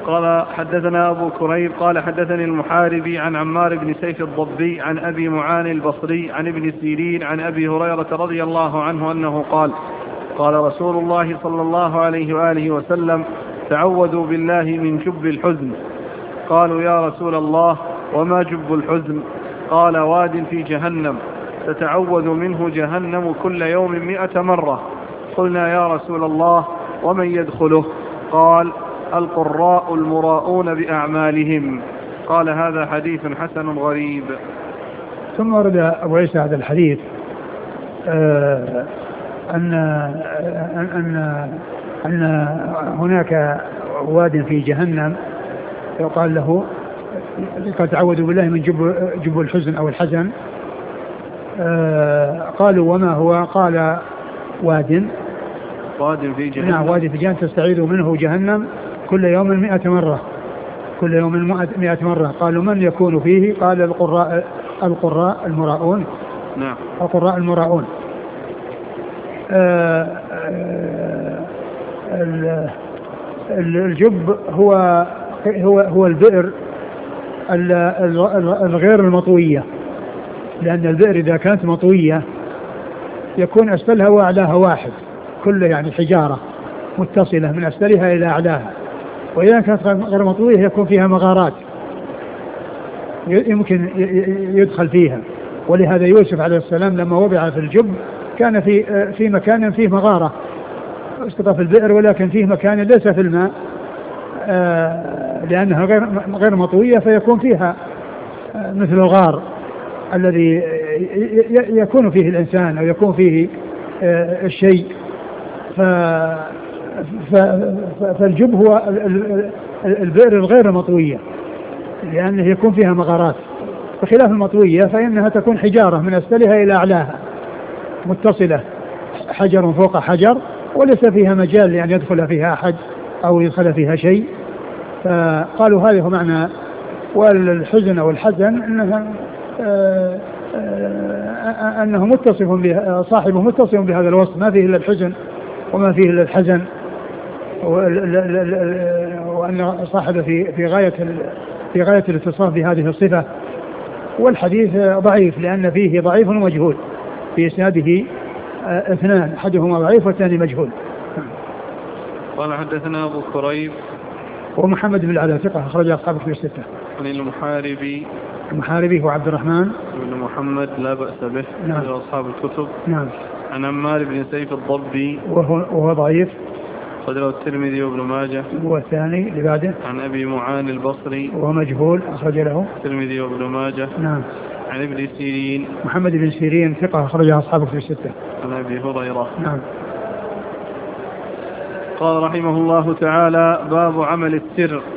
قال حدثنا أبو كريب قال حدثني المحاربي عن عمار بن سيف الضبي عن أبي معان البصري عن ابن سيرين عن أبي هريرة رضي الله عنه أنه قال قال رسول الله صلى الله عليه وآله وسلم تعوذوا بالله من جب الحزن. قالوا يا رسول الله وما جب الحزن؟ قال واد في جهنم تتعوذ منه جهنم كل يوم 100 مرة. قلنا يا رسول الله ومن يدخله؟ قال القراء المراؤون بأعمالهم. قال هذا حديث حسن غريب. ثم ورد أبو عيسى هذا الحديث أن هناك واد في جهنم يقال له قد تعوذوا بالله من جب الحزن أو الحزن. قالوا وما هو؟ قال واد في جهنم. نعم واد في جهنم تستعيذ منه جهنم كل يوم 100 مرة. كل يوم 100 مرة. قالوا من يكون فيه؟ قال القراء المراؤون. نعم القراء المراؤون. الجب هو البئر الغير المطوية، لأن البئر إذا كانت مطوية يكون أسفلها وأعلاها واحد، كل يعني حجارة متصلة من أسفلها إلى أعلاها. وإذا كانت غير مطوية يكون فيها مغارات يمكن يدخل فيها. ولهذا يوسف عليه السلام لما وضع في الجب كان في مكان فيه مغارة اسقط في البئر، ولكن فيه مكان ليس في الماء لأنها غير مطوية، فيكون فيها مثل الغار الذي يكون فيه الإنسان أو يكون فيه الشيء. فالجب هو البئر الغير مطوية لأنه يكون فيها مغارات، بخلاف المطوية فإنها تكون حجارة من أسفلها إلى أعلاها متصلة، حجر فوق حجر، وليس فيها مجال لأن يدخل فيها أحد أو يدخل فيها شيء. فقالوا هذا هو معنى والحزن أو الحزن أنه متصف به، صاحبه متصف بهذا الوصف، ما فيه إلا الحزن وما فيه إلا الحزن، وأن صاحبه في غاية الاتصاف بهذه الصفة. والحديث ضعيف لأن فيه ضعيف ومجهول، في إسناده اثنان، أحدهما ضعيف والثاني مجهول. قال حدثنا أبو كريب ومحمد بن العلاء ثقة أخرج أصحاب الكتب الستة. عن المحاربي هو عبد الرحمن بن محمد لا بأس به. نعم. أصحاب الكتب. نعم. عن عمار بن سيف الضبي وهو ضعيف، أخرجه الترمذي وابن ماجه. والثاني اللي بعده عن أبي معان البصري وهو مجهول أخرج له الترمذي وابن ماجه. نعم. عن ابن سيرين محمد بن سيرين ثقة أخرجها أصحاب الكتب الستة. عن أبي هريرة. نعم. قال رحمه الله تعالى باب عمل السر.